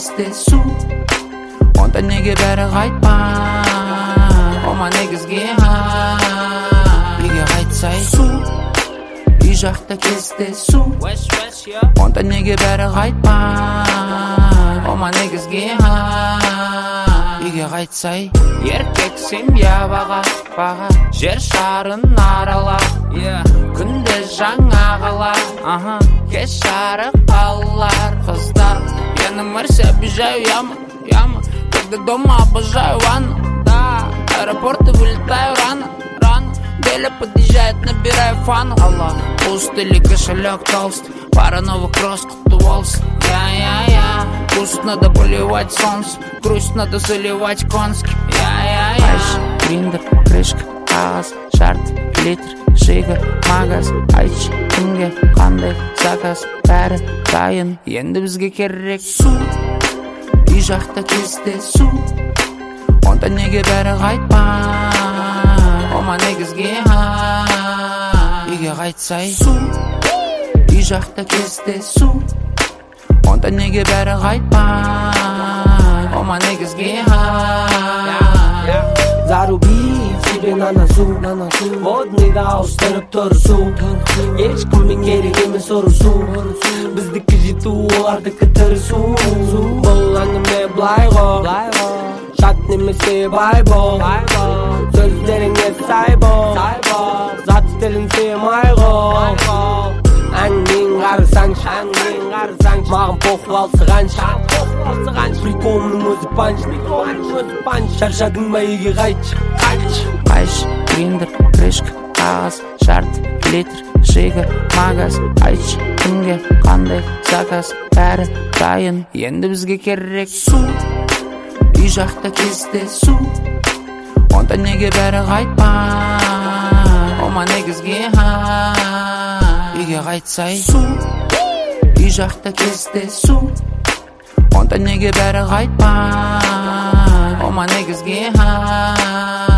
кезде су онда неге бәрі қайтпай ома негізге үйге қайтсай су үй жақта кезде су онда неге бәрі қайтпай ома негізге үйге қайтсай еркек семья баға жер шарын арала күнде жаңа қала кеш жарық балалар қыздар я на Марсе обижаю яму когда дома обожаю ванну да аэропорты вылетаю рано Деля подъезжает, набираю фану Пуст или кошелек толстый Пара новых кросс, кто волос Я Пусть надо поливать солнце Грусть надо заливать конский Айш, гриндер, крышка, қағаз Шарт, литр, жига, магаз Айч, кімге, қандай заказ Бәрі дайын, енді бізге керек су Үй жақта кезде су Онда неге бәрі қайтпай Ома негізге үйге қайтсай су Үй жақта кезде су Онда неге бәрі қайтпай Ома негізге Заруби себе на носу Водныйда ауыстырып тұр су Ешкіммен керек емес ұрысу Біздікі жету олардікі тырысу Бұл әңгіме былай ғой Шат немесе бай бол Сөздеріңе сай бол Зат стилін сыймай ғой Әңгімен қарысаңшы Маған поху алсығаншы Приколымның өзі панч Шаршадың ба үйге қайтшы Айш, гриндер, крышка, қағаз Шарт, литр, жига, магаз Айч, кімге, қандай заказ Бәрі дайын, енді бізге керек су Үй жақта кезде су Онда неге бәрі қайтпай Ома негізге үйге қайтсай су Үй жақта кезде су Онда неге бәрі қайтпай Ома негізге